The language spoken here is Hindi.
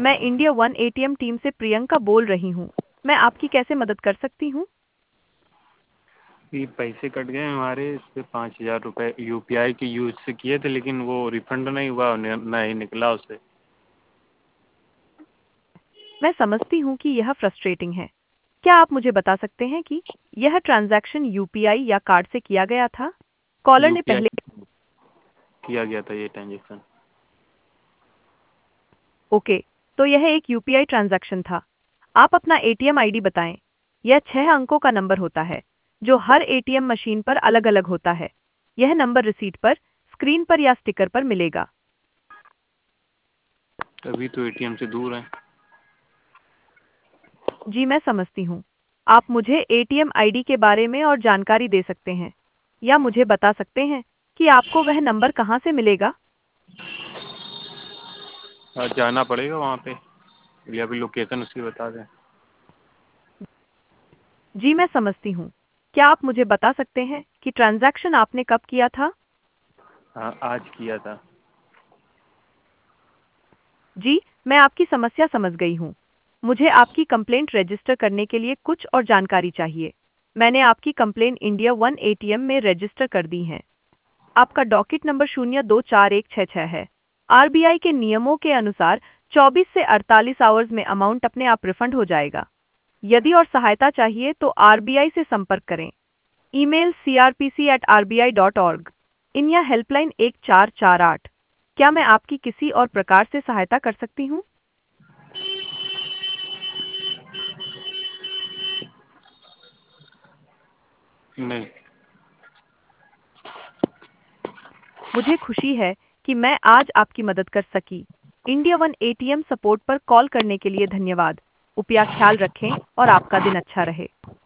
मैं इंडिया वन एटीएम टीम से प्रियंका बोल रही हूँ। मैं आपकी कैसे मदद कर सकती हूँ? ये पैसे कट गए हमारे, इस पे 5,000 रुपये यूपीआई के यूज से किए थे, लेकिन वो रिफंड नहीं हुआ, नहीं निकला उससे। मैं समझती हूँ कि यह फ्रस्ट्रेटिंग है। क्या आप मुझे बता सकते हैं कि यह ट्रांजैक्शन यूपीआई या कार्ड से किया गया था? कॉलर ने यूपीआई पहले किया गया था ये ट्रांजेक्शन। ओके, तो यह एक यूपीआई ट्रांजैक्शन था। आप अपना एटीएम आईडी बताएं। यह 6 अंकों का नंबर होता है, जो हर एटीएम मशीन पर अलग-अलग होता है। यह नंबर रिसीट पर, स्क्रीन पर या स्टिकर पर मिलेगा। अभी तो एटीएम से दूर है। जी, मैं समझती हूँ। आप मुझे एटीएम आईडी के बारे में और जानकारी दे सकते हैं, या मुझे बता सकते हैं कि आपको वह नंबर कहाँ से मिलेगा? आज जाना पड़ेगा वहाँ पे, या अभी लोकेशन उसकी बता दें। जी, मैं समझती हूँ। क्या आप मुझे बता सकते हैं कि ट्रांजैक्शन आपने कब किया था? हाँ, आज किया था। जी, मैं आपकी समस्या समझ गई हूँ। मुझे आपकी कंप्लेंट रजिस्टर करने के लिए कुछ और जानकारी चाहिए। मैंने आपकी कंप्लेंट इंडिया वन एटीएम में रजिस्टर कर दी है। आपका डॉकेट नंबर 024166 है। आरबीआई के नियमों के अनुसार 24 से 48 आवर्स में अमाउंट अपने आप रिफंड हो जाएगा। यदि और सहायता चाहिए तो आरबीआई से संपर्क करें। Email crpc@rbi.org। India helpline 1448। क्या मैं आपकी किसी और प्रकार से सहायता कर सकती हूँ? नहीं। मुझे खुशी है कि मैं आज आपकी मदद कर सकी। इंडिया वन एटीएम सपोर्ट पर कॉल करने के लिए धन्यवाद। उपया ख्याल रखें और आपका दिन अच्छा रहे।